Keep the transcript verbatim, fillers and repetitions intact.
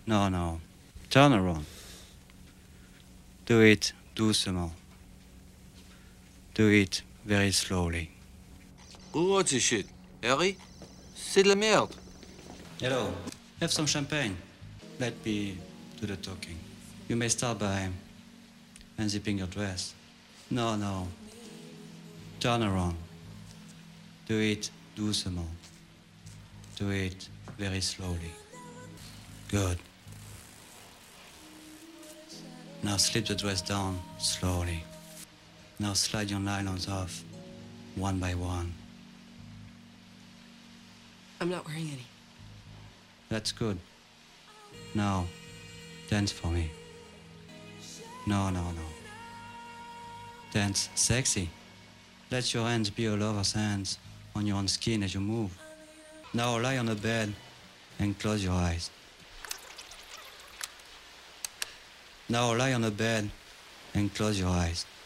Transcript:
No, no. Turn around. Do it doucement. Do it very slowly. What's this shit, Harry? C'est de la merde. Hello. Have some champagne. Let me do the talking. You may start by unzipping your dress. No, no. Turn around. Do it doucement. Do it very slowly. Good. Now slip the dress down slowly. Now slide your nylons off, one by one. I'm not wearing any. That's good. Now, dance for me. No, no, no. Dance sexy. Let your hands be all over hands on your own skin as you move. Now lie on the bed and close your eyes. Now lie on the bed and close your eyes.